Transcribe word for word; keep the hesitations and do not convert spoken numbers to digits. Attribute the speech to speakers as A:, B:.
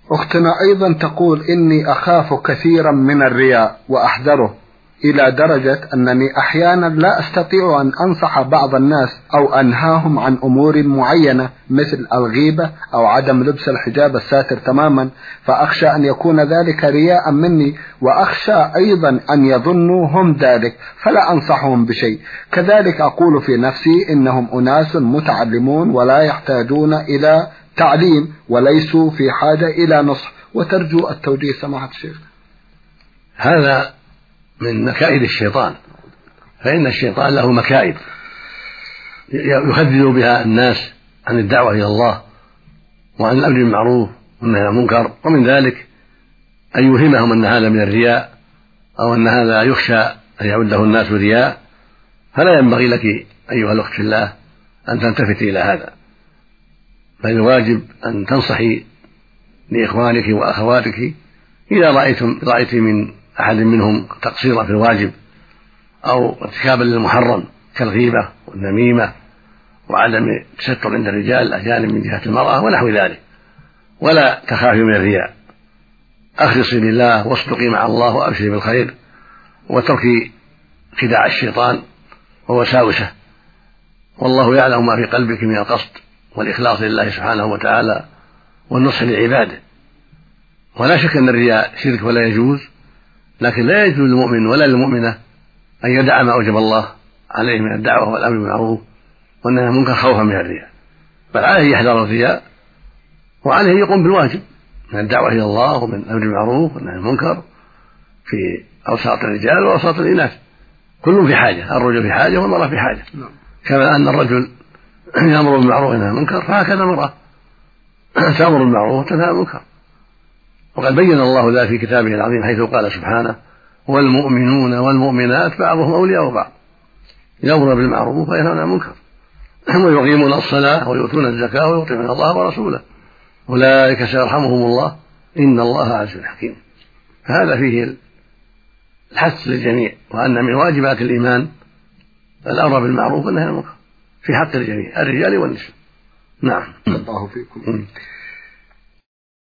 A: أختنا أيضا تقول إني أخاف كثيرا من الرياء وأحذره إلى درجة أنني أحيانا لا أستطيع أن أنصح بعض الناس أو أنهاهم عن أمور معينة مثل الغيبة أو عدم لبس الحجاب الساتر تماما، فأخشى أن يكون ذلك رياء مني، وأخشى أيضا أن يظنوا هم ذلك فلا أنصحهم بشيء. كذلك أقول في نفسي إنهم أناس متعلمون ولا يحتاجون إلى تعليم وليسوا في حاجة إلى نصح، وترجو التوجيه سماحة الشيخ.
B: هذا من مكائد الشيطان، فإن الشيطان له مكائد يخذل بها الناس عن الدعوة إلى الله وعن الأمر بالمعروف والنهي عن المنكر، ومن ذلك أن يوهمهم أن هذا من الرياء أو أن هذا يخشى أن يعده الناس رياء. فلا ينبغي لك أيها الأخت في الله أن تلتفتي إلى هذا، بل الواجب أن تنصحي لإخوانك وأخواتك إذا رأيتم رأيت من أحد منهم تقصيرا في الواجب أو ارتكابا للمحرم كالغيبة والنميمة وعدم التستر عند الرجال الأجانب من جهة المرأة ونحو ذلك، ولا تخافي من الرياء. أخلصي لله واصدقي مع الله وأبشري بالخير، وتركي خداع الشيطان ووساوسه، والله يعلم ما في قلبك من القصد والإخلاص لله سبحانه وتعالى والنصح لعباده. ولا شك أن الرياء شرك ولا يجوز، لكن لا يجوز للمؤمن ولا للمؤمنة أن يدع ما أوجب الله عليه من الدعوة والأمر بالمعروف والنهي عن المنكر خوفا من الرياء، بل عليه يحذر الرياء وعليه يقوم بالواجب من الدعوة إلى الله ومن الأمر بالمعروف والنهي عن المنكر في أوساط الرجال وأوساط الإناث، كل في حاجة، الرجل في حاجة والمرأة في حاجة. كما أن الرجل يأمر بالمعروف والنهي عن المنكر فهكذا المرأة تأمر بالمعروف وتنهى عن المنكر. وقد بين الله ذلك في كتابه العظيم حيث قال سبحانه: والمؤمنون والمؤمنات بعضهم أولياء بعض يأمرون بالمعروف وينهون عن المنكر ويقيمون الصلاة ويؤتون الزكاة ويطيعون الله ورسوله أولئك سيرحمهم الله إن الله عزيز حكيم. فهذا فيه الحث للجميع، وأن من واجبات الإيمان الأمر بالمعروف والنهي عن المنكر في حق الجميع الرجال والنساء. نعم.
A: الله فيكم.